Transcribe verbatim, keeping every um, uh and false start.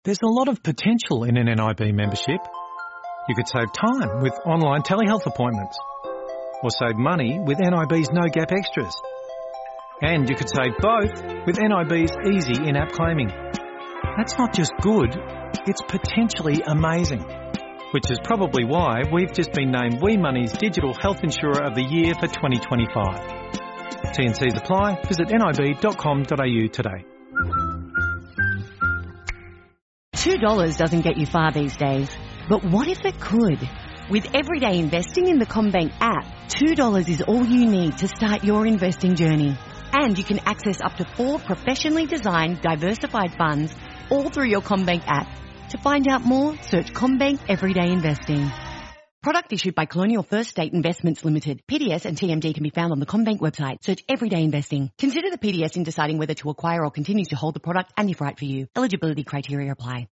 There's a lot of potential in an N I B membership. You could save time with online telehealth appointments, or save money with N I B's No Gap Extras. And you could save both with N I B's easy in-app claiming. That's not just good, it's potentially amazing. Which is probably why we've just been named We Money's Digital Health Insurer of the Year for twenty twenty-five. T and Cs apply. Visit nib dot com dot a u today. two dollars doesn't get you far these days, but what if it could? With everyday investing in the CommBank app, two dollars is all you need to start your investing journey. And you can access up to four professionally designed diversified funds all through your CommBank app. To find out more, search CommBank Everyday Investing. Product issued by Colonial First State Investments Limited. P D S and T M D can be found on the CommBank website. Search Everyday Investing. Consider the P D S in deciding whether to acquire or continue to hold the product and if right for you. Eligibility criteria apply.